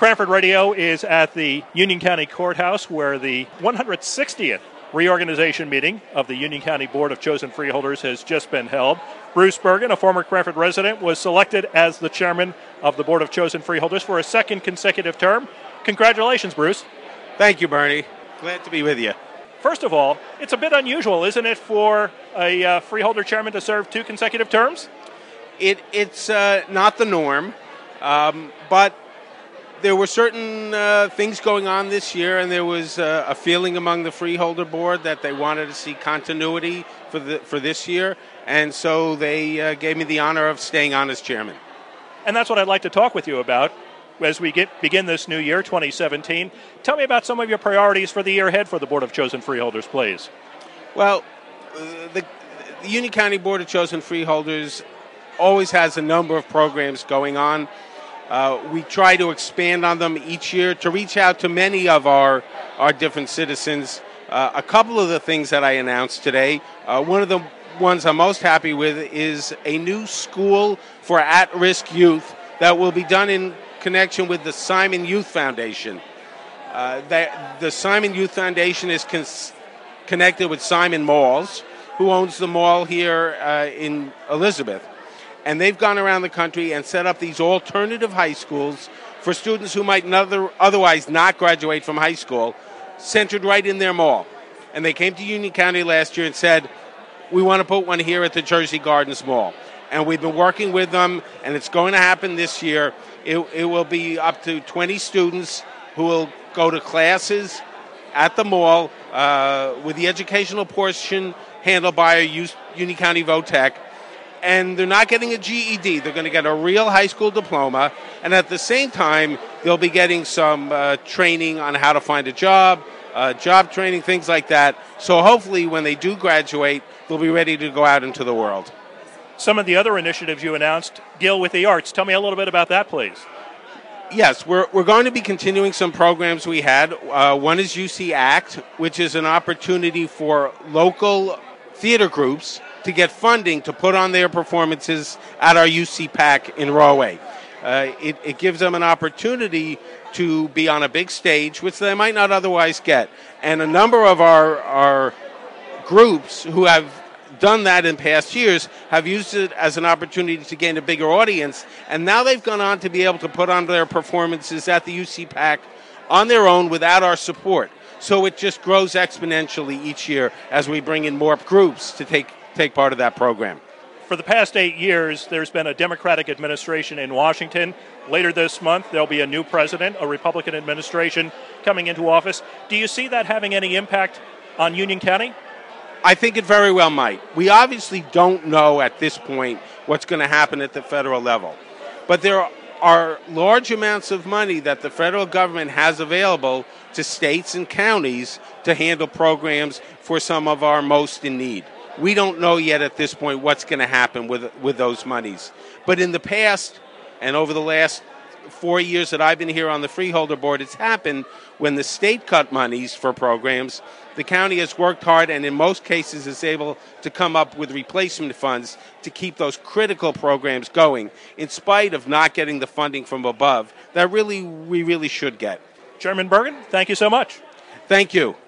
Cranford Radio is at the Union County Courthouse where the 160th reorganization meeting of the Union County Board of Chosen Freeholders has just been held. Bruce Bergen, a former Cranford resident, was selected as the chairman of the Board of Chosen Freeholders for a second consecutive term. Congratulations, Bruce. Thank you, Bernie. Glad to be with you. First of all, it's a bit unusual, isn't it, for a freeholder chairman to serve 2 consecutive terms? It's not the norm, but there were certain things going on this year, and there was a feeling among the freeholder board that they wanted to see continuity for this year, and so they gave me the honor of staying on as chairman. And that's what I'd like to talk with you about as we begin this new year, 2017. Tell me about some of your priorities for the year ahead for the Board of Chosen Freeholders, please. Well, the Union County Board of Chosen Freeholders always has a number of programs going on. We try to expand on them each year to reach out to many of our different citizens. A couple of the things that I announced today, one of the ones I'm most happy with is a new school for at-risk youth that will be done in connection with the Simon Youth Foundation. The Simon Youth Foundation is connected with Simon Malls, who owns the mall here in Elizabeth. And they've gone around the country and set up these alternative high schools for students who might otherwise not graduate from high school, centered right in their mall. And they came to Union County last year and said, we want to put one here at the Jersey Gardens Mall. And we've been working with them, and it's going to happen this year. It will be up to 20 students who will go to classes at the mall with the educational portion handled by Union County VOTEC. And they're not getting a GED. They're going to get a real high school diploma. And at the same time, they'll be getting some training on how to find a job training, things like that. So hopefully when they do graduate, they'll be ready to go out into the world. Some of the other initiatives you announced deal with the arts. Tell me a little bit about that, please. Yes, we're going to be continuing some programs we had. One is UC ACT, which is an opportunity for local theater groups to get funding to put on their performances at our UC PAC in Rahway. It gives them an opportunity to be on a big stage, which they might not otherwise get. And a number of our groups who have done that in past years have used it as an opportunity to gain a bigger audience. And now they've gone on to be able to put on their performances at the UC PAC on their own without our support. So it just grows exponentially each year as we bring in more groups to take part of that program. For the past 8 years, there's been a Democratic administration in Washington. Later this month, there'll be a new president, a Republican administration coming into office. Do you see that having any impact on Union County? I think it very well might. We obviously don't know at this point what's going to happen at the federal level. But there are large amounts of money that the federal government has available to states and counties to handle programs for some of our most in need. We don't know yet at this point what's going to happen with those monies. But in the past, and over the last 4 years that I've been here on the Freeholder Board, it's happened when the state cut monies for programs. The county has worked hard and in most cases is able to come up with replacement funds to keep those critical programs going, in spite of not getting the funding from above that we really should get. Chairman Bergen, thank you so much. Thank you.